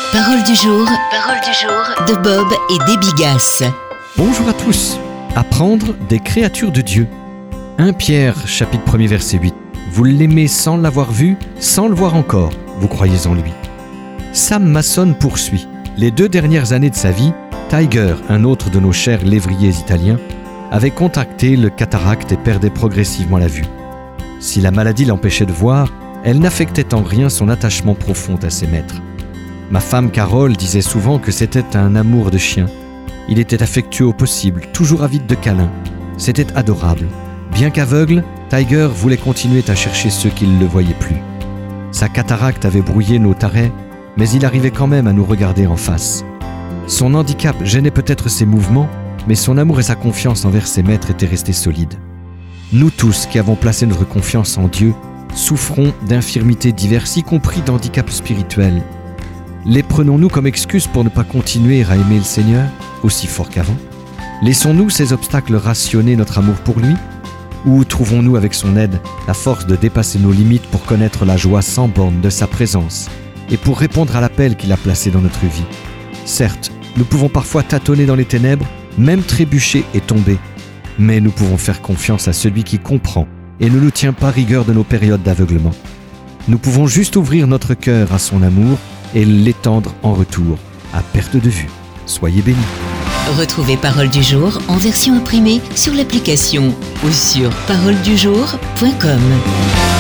Parole du jour de Bob et Déby Gasse. Bonjour à tous. Apprendre des créatures de Dieu. 1 Pierre, chapitre 1er, verset 8. Vous l'aimez sans l'avoir vu, sans le voir encore. Vous croyez en lui. Sam Masson poursuit. Les 2 dernières années de sa vie, Tiger, un autre de nos chers lévriers italiens, avait contracté le cataracte et perdait progressivement la vue. Si la maladie l'empêchait de voir, elle n'affectait en rien son attachement profond à ses maîtres. Ma femme Carole disait souvent que c'était un amour de chien. Il était affectueux au possible, toujours avide de câlins. C'était adorable. Bien qu'aveugle, Tiger voulait continuer à chercher ceux qui ne le voyaient plus. Sa cataracte avait brouillé nos tarets, mais il arrivait quand même à nous regarder en face. Son handicap gênait peut-être ses mouvements, mais son amour et sa confiance envers ses maîtres étaient restés solides. Nous tous qui avons placé notre confiance en Dieu souffrons d'infirmités diverses, y compris d'handicaps spirituels. Les prenons-nous comme excuse pour ne pas continuer à aimer le Seigneur aussi fort qu'avant? Laissons-nous ces obstacles rationner notre amour pour lui? Ou trouvons-nous avec son aide la force de dépasser nos limites pour connaître la joie sans borne de sa présence et pour répondre à l'appel qu'il a placé dans notre vie? Certes, nous pouvons parfois tâtonner dans les ténèbres, même trébucher et tomber, mais nous pouvons faire confiance à celui qui comprend et ne nous tient pas rigueur de nos périodes d'aveuglement. Nous pouvons juste ouvrir notre cœur à son amour et l'étendre en retour, à perte de vue. Soyez bénis. Retrouvez Parole du jour en version imprimée sur l'application ou sur paroledujour.com.